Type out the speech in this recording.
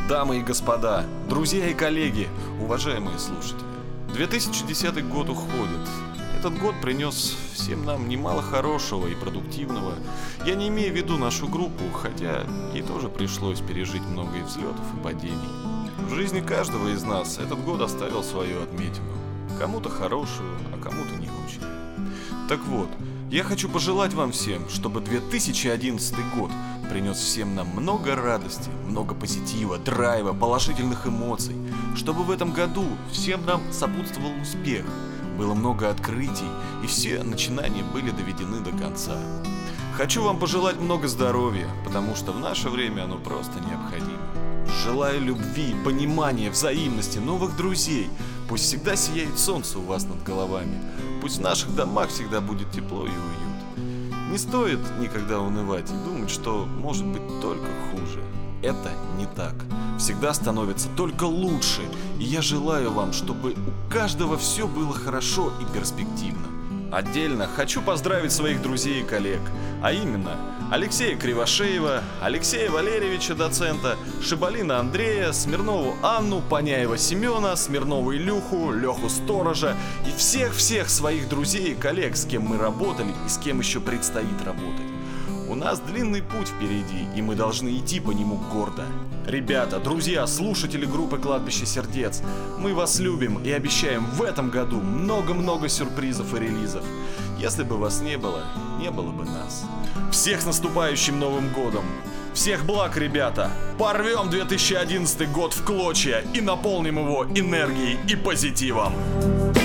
дамы и господа, друзья и коллеги, уважаемые слушатели. 2010 год уходит. Этот год принес всем нам немало хорошего и продуктивного. Я не имею в виду нашу группу, хотя ей тоже пришлось пережить много и взлетов, и падений. В жизни каждого из нас этот год оставил свою отметину. Кому-то хорошую, а кому-то не очень. Так вот, я хочу пожелать вам всем, чтобы 2011 год принес всем нам много радости, много позитива, драйва, положительных эмоций. Чтобы в этом году всем нам сопутствовал успех, было много открытий и все начинания были доведены до конца. Хочу вам пожелать много здоровья, потому что в наше время оно просто необходимо. Желаю любви, понимания, взаимности, новых друзей. Пусть всегда сияет солнце у вас над головами. Пусть в наших домах всегда будет тепло и уют. Не стоит никогда унывать и думать, что может быть только хуже. Это не так. Всегда становится только лучше. И я желаю вам, чтобы у каждого все было хорошо и перспективно. Отдельно хочу поздравить своих друзей и коллег, а именно Алексея Кривошеева, Алексея Валерьевича, доцента, Шибалина Андрея, Смирнову Анну, Паняева Семена, Смирнову Илюху, Леху Сторожа и всех-всех своих друзей и коллег, с кем мы работали и с кем еще предстоит работать. У нас длинный путь впереди, и мы должны идти по нему гордо. Ребята, друзья, слушатели группы «Кладбище сердец», мы вас любим и обещаем в этом году много-много сюрпризов и релизов. Если бы вас не было бы нас. Всех с наступающим Новым годом! Всех благ, ребята! Порвем 2011 год в клочья и наполним его энергией и позитивом!